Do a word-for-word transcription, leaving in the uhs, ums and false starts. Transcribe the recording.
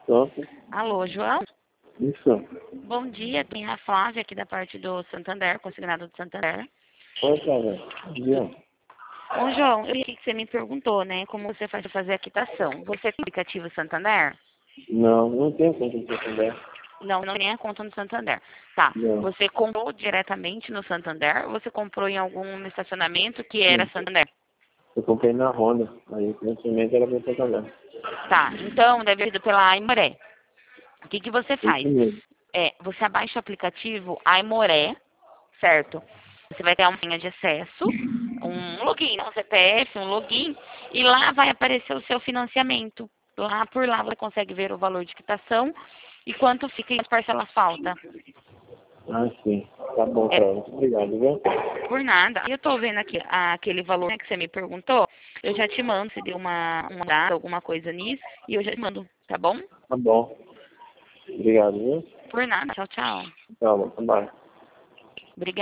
Pronto. Alô, João? Isso. Bom dia, tem a Flávia aqui da parte do Santander, consignado do Santander. Oi, cara. Bom dia. Ô, João, eu vi que você me perguntou, né, como você faz para fazer a quitação. Você tem aplicativo Santander? Não, não tenho conta de Santander. Não, não tem a conta no Santander. Tá, Não. você comprou diretamente no Santander ou você comprou em algum estacionamento que era Sim. Santander? Eu comprei na Honda. Aí o financiamento era para Santander. Tá, então deve ter ido pela Aimoré. O que, que você faz? Isso mesmo. É, você abaixa o aplicativo Aimoré, certo? Você vai ter uma linha de acesso, um login, um C P F, um login, e lá vai aparecer o seu financiamento. Lá por lá você consegue ver o valor de quitação e quanto fica e as parcelas falta. Ah, sim. Tá bom, É, cara. Muito obrigado, viu? por nada. Eu tô vendo aqui ah, aquele valor, né, que você me perguntou. Eu já te mando, se deu uma, uma data, alguma coisa nisso, e eu já te mando, tá bom? Tá bom. Obrigado, viu? Por nada. Tchau, tchau. Tá bom, tá bom. Obrigada.